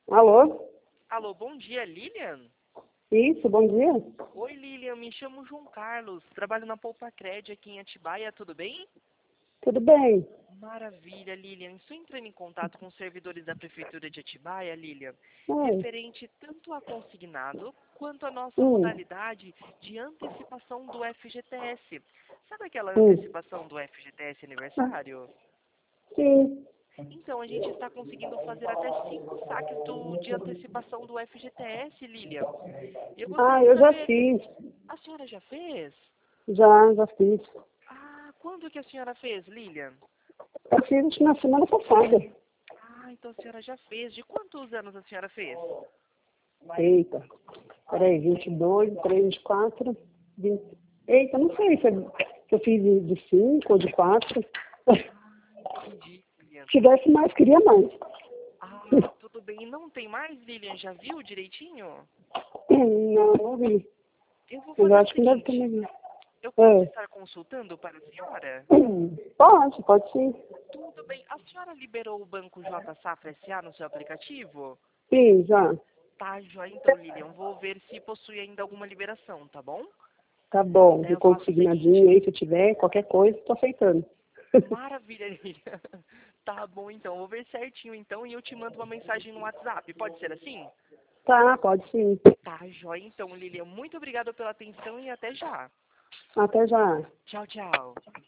Alô? Alô, bom dia, Lilian? Isso, bom dia. Oi, Lilian, me chamo João Carlos, trabalho na Poupa Cred aqui em Atibaia, tudo bem? Tudo bem? Maravilha, Lilian. Estou entrando em contato com os servidores da Prefeitura de Atibaia, Lilian, Oi. referente tanto a consignado quanto à nossa Hum, modalidade de antecipação do FGTS. Sabe aquela hum. antecipação do FGTS aniversário? Sim. Então, a gente está conseguindo fazer até 5 saques de antecipação do FGTS, Lilian. Eu gostaria Ah, de eu já saber, fiz. a senhora já fez? Já fiz. Ah, quando que a senhora fez, Lilian? Eu fiz acho que na semana passada. Ah, então a senhora já fez. De quantos anos a senhora fez? Eita. Peraí, 22, 3, 24, 20. Eita, não sei se eu fiz de 5 ou de 4. Entendi, Lilian. Se tivesse mais, queria mais. Ah, tudo bem. E não tem mais, Lilian? Já viu direitinho? Não vi. Eu vou Mas eu fazer o acho que não deve ter seguinte. mais. Eu posso É. estar consultando para a senhora? Pode sim. Tudo bem. A senhora liberou o Banco J Safra SA no seu aplicativo? Sim, já. Tá, joia. Então, Lilian, vou ver se possui ainda alguma liberação, tá bom? Tá bom. Daí E eu faço o consignadinho seguinte. aí, se tiver, qualquer coisa, tô aceitando. Maravilha, Lilian. Tá bom, então. Vou ver certinho, então, e eu te mando uma mensagem no WhatsApp. Pode ser assim? Tá, pode sim. Tá, joia. Então, Lilian, muito obrigada pela atenção e até já. Até já. Tchau, tchau.